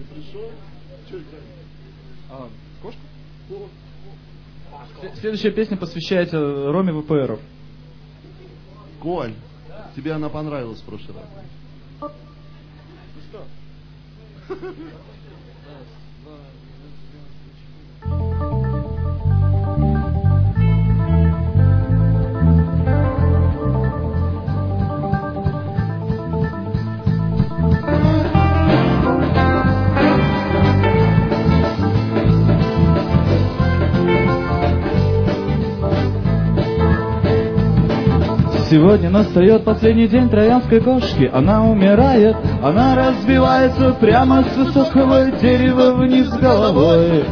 Кошка? Следующая песня посвящается Роме ВПРов. Коль, тебе она понравилась в прошлый раз. Ну что? Сегодня настает последний день троянской кошки. Она умирает, она разбивается прямо с высокого дерева вниз головой.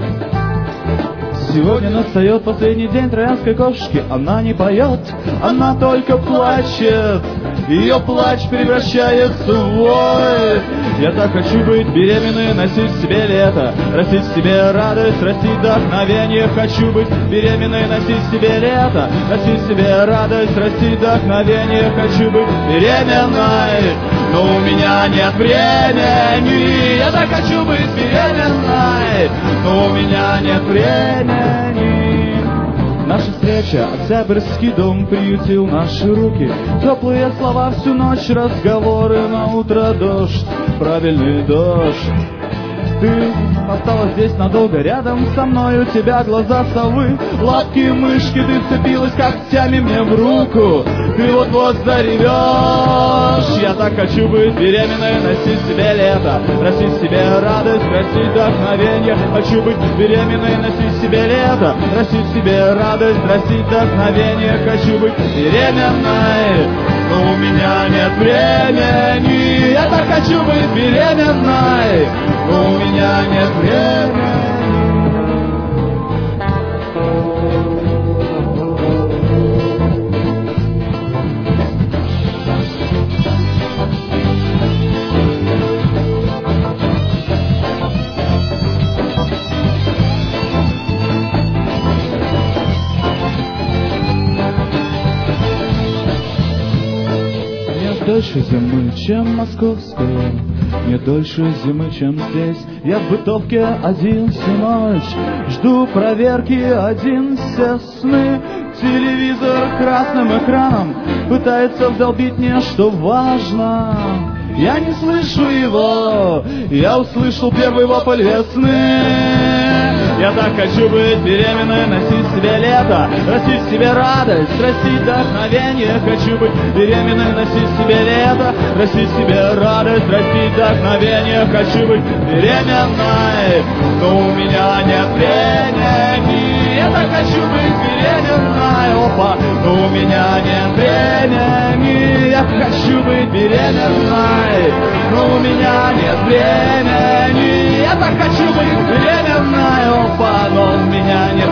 Сегодня настает последний день троянской кошки. Она не поет, она только плачет. Ее плач превращается в вой. Я так хочу быть беременной, носить в себе лето, растить в себе радость, растить вдохновение. Хочу быть беременной, носить в себе лето, растить в себе радость, растить вдохновение. Хочу быть беременной, но у меня нет времени. Я так хочу быть беременной, но у меня нет времени. Наша встреча, Октябрьский дом приютил наши руки. Теплые слова всю ночь, разговоры на утро, дождь, правильный дождь. Ты осталась здесь надолго, рядом со мной, у тебя глаза совы, лапки мышки, ты вцепилась когтями мне в руку. Ты вот-вот заревешь. Я так хочу быть беременной, носить в себе лето, растить в себе радость, растить вдохновение. Хочу быть беременной, носить в себе лето, растить в себе радость, растить вдохновение. Хочу быть беременной, но у меня нет времени. Я так хочу быть беременной, но у меня нет времени. Дольше зимы, чем московская, не дольше зимы, чем здесь. Я в бытовке один всю ночь, жду проверки один все сны. Телевизор красным экраном пытается вдолбить мне, что важно. Я не слышу его, я услышал первый вопль весны. Я так хочу быть беременной, носить в себе лето, растить в себе радость, растить вдохновение. Хочу быть беременной, носить в себе лето, растить в себе радость, растить вдохновение. Хочу быть беременной, но у меня нет времени. Я так хочу быть беременной, опа, но у меня нет времени. Я хочу быть беременной, но у меня нет времени. Я так хочу быть беременной, опа, но у меня нет